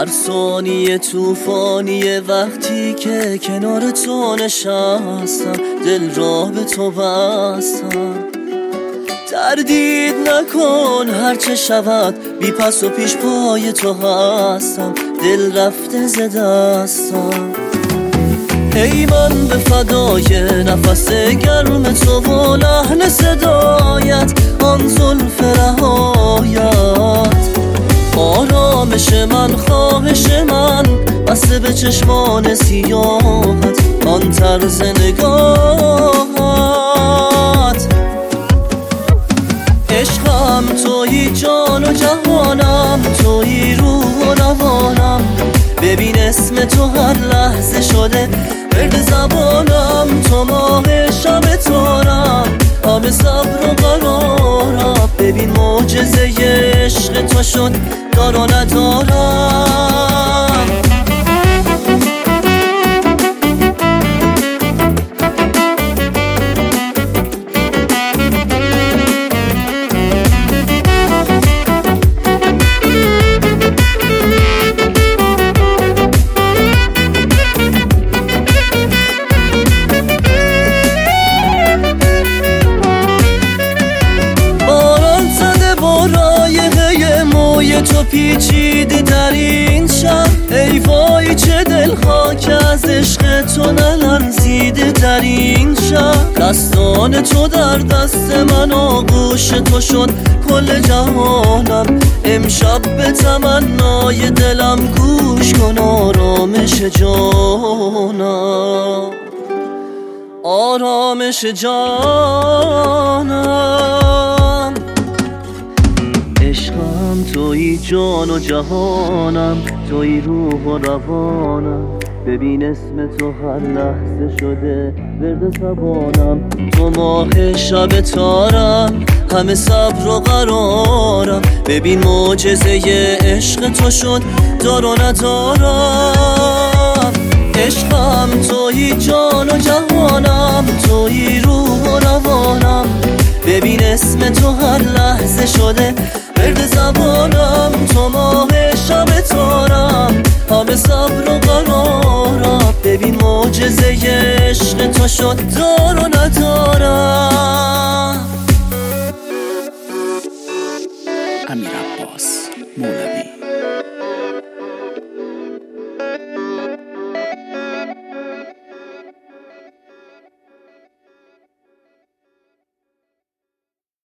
ثانیه طوفانیه وقتی که کنار تو نشستم، دل را به تو بستم. تردید نکن هرچه شود، بی پس و پیش پای تو هستم، دل رفته ز دستم. ای من به فدای نفس گرم تو و لحن صدایت، آن زلف رهایت، آرامش من، خواهش من، بسته به چشمان سیاهت، آن طرز نگاهت. عشقم تویی، جان و جهانم تویی، روح و روانم. ببین اسم تو هر لحظه شده ورد زبانم. تو ماه شب تارم، همه صبر و قرارم. ببین معجزه عشق تو شد دار و ندارم. تو پیچیدی در این شب، ای وای چه دلها که از عشق تو نلرزیده در این شب. دستان تو در دست من، آغوش تو شد کل جهانم. امشب به تمنای دلم گوش کن، آرامش جانم، آرامش جانم. عشقم تویی، جان و جهانم تویی، روح و روانم. ببین اسم تو هر لحظه شده ورد زبانم. تو ماه شب تارم، همه صبر و قرارم. ببین معجزه عشق تو شد دار و ندارم. عشقم تویی، جان و جهانم تویی، روح و روانم. ببین اسم تو هر لحظه شده ورد زبانم. تو ماه شب تارم، همه صبر و قرارم. ببین معجزه عشق تو شد دار و ندارم. امیر عباس مولوی.